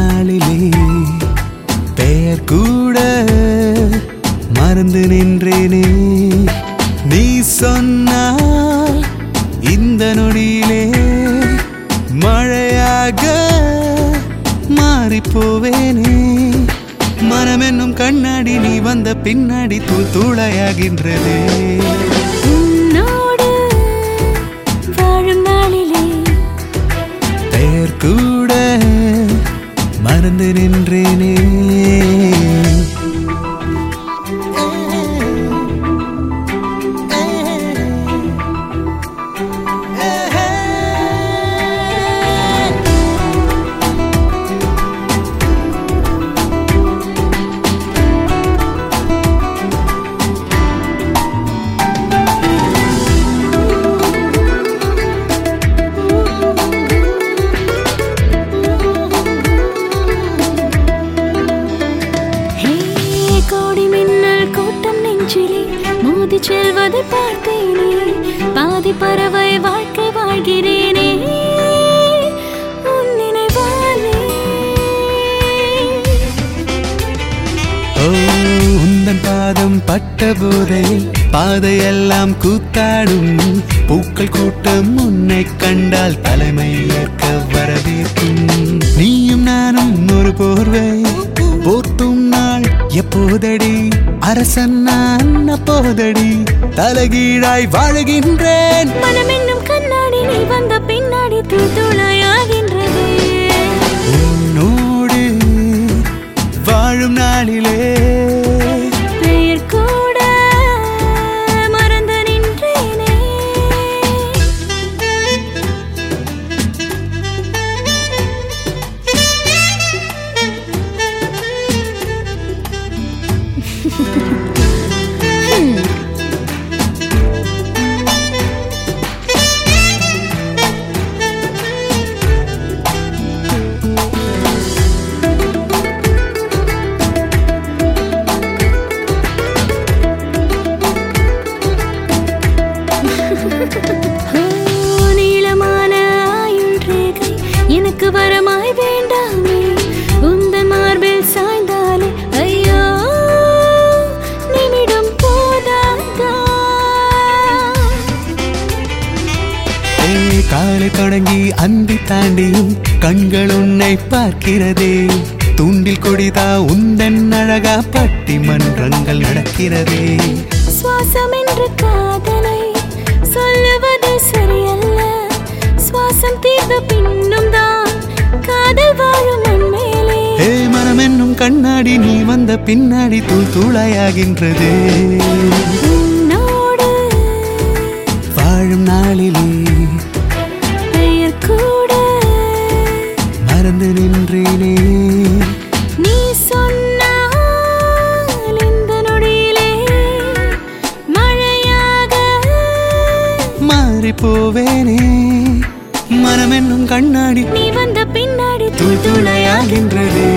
நாளிலே பெயர் கூட மறந்து நின்றேனே. நீ சொன்னால் இந்த நொடியிலே மழையாக மாறிப்போவேனே. மனம் என்னும் கண்ணாடி நீ வந்த பின்னாடி தூள் தூளையாகின்றதே. உன்னோடு வாழும் நாளிலே பெயர் கூட மறந்து நின்றேனே. மோதி செல்வதை பார்த்தேனே. பாதி பறவை வாழ்க்கை வாழ்கிறேனே உன் நினைவாலே. உந்தன் பாதம் பட்ட போதையில் பாதையெல்லாம் கூத்தாடும். பூக்கள் கூட்டம் உன்னை கண்டால் தலைமை ஏற்க வரவேற்கும். நீயும் நானும் ஒரு போர்வை போர்த்தும் நாள் எப்போதடி. அரசன் நான் அப்போதடி தலைகீழாய் வாழுகின்றேன். மனம் என்னும் கண்ணாடி நீ வந்த பின்னாடி தூளாயாகின்றது. உன்னோடு வாழும் நாளிலே பெயர் கூட மறந்து நின்றேனே. நீளமான ஆயுள் ரேகை எனக்கு வரமாய் வேண்டாமே. உந்தன் மார்பில் சாய்ந்தாலே ஐயோ நிமிடம் போதாதா. காலை தொடங்கி அந்தி தாண்டியும் கண்கள் உன்னை பார்க்கிறதே. தூண்டில் கொடிதா உந்தன் அழகா பட்டிமன்றங்கள் நடக்கிறதே. சுவாசம் என்று காதலை சொல்லுவது சரியல்ல. சுவாசம் தீர்ந்த பின்னும் தான் காதல் வாழும் உண்மையிலே. மனம் என்னும் கண்ணாடி நீ வந்த பின்னாடி தூள் தூளாயாகின்றது. உன்னோடு வாழும் நாளிலே பெயர் கூட மறந்து நின்றேனே. நீ சொன்னால் இந்த நொடியிலே மழையாக மாறிப்போவேனே. மனம் என்னும் கண்ணாடி நீ வந்த பின்னாடி தூள் தூளையாகின்றது.